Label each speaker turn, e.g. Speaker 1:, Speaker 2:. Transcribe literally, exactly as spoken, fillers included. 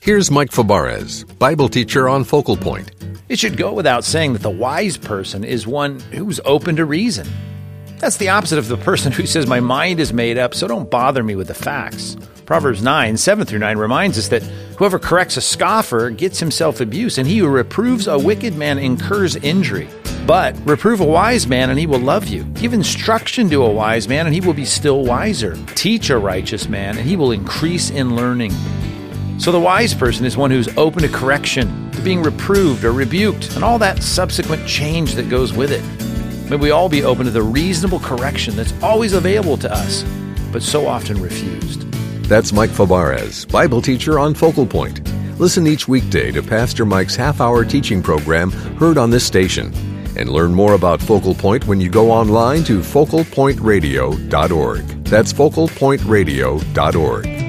Speaker 1: Here's Mike Fabarez, Bible teacher on Focal Point.
Speaker 2: It should go without saying that the wise person is one who's open to reason. That's the opposite of the person who says, my mind is made up, so don't bother me with the facts. Proverbs nine, seven through nine reminds us that whoever corrects a scoffer gets himself abuse, and he who reproves a wicked man incurs injury. But reprove a wise man, and he will love you. Give instruction to a wise man, and he will be still wiser. Teach a righteous man, and he will increase in learning. So the wise person is one who's open to correction, to being reproved or rebuked, and all that subsequent change that goes with it. May we all be open to the reasonable correction that's always available to us, but so often refused.
Speaker 1: That's Mike Fabarez, Bible teacher on Focal Point. Listen each weekday to Pastor Mike's half-hour teaching program heard on this station. And learn more about Focal Point when you go online to focal point radio dot org. That's focal point radio dot org.